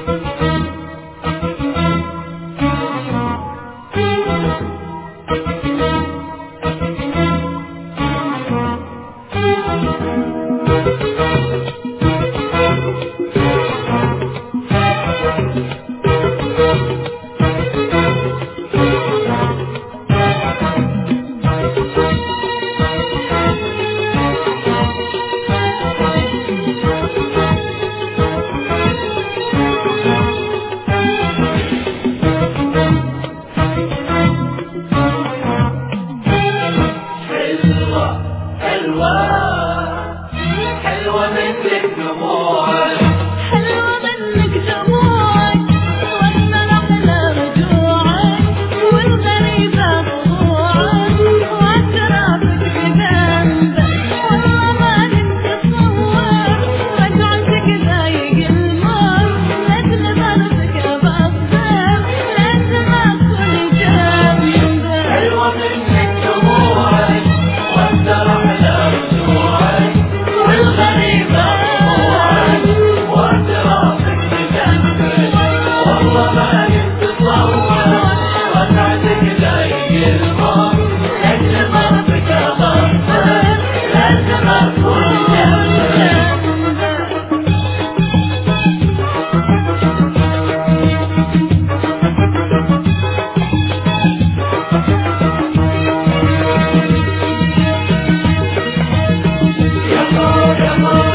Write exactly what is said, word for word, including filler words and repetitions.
حلوة منك دموعك، حلوة منك دموعك، واحنا نحلى رجوعك، والغريبة طلوعك، واعترافك بذنبك، والله ما نتصور رجعتك ضايق الموت، لازم برضك بصبر، لازم اكون جنبك. حلوة منك دموعك، واحنا نحلى رجوعك، والغريبة طلوعك، واعترافك بذنبك، والله ما نتصور رجعتك ضايق الموت، لازم برضك بصبر، لازم اكون جنبك. يا مو يا مو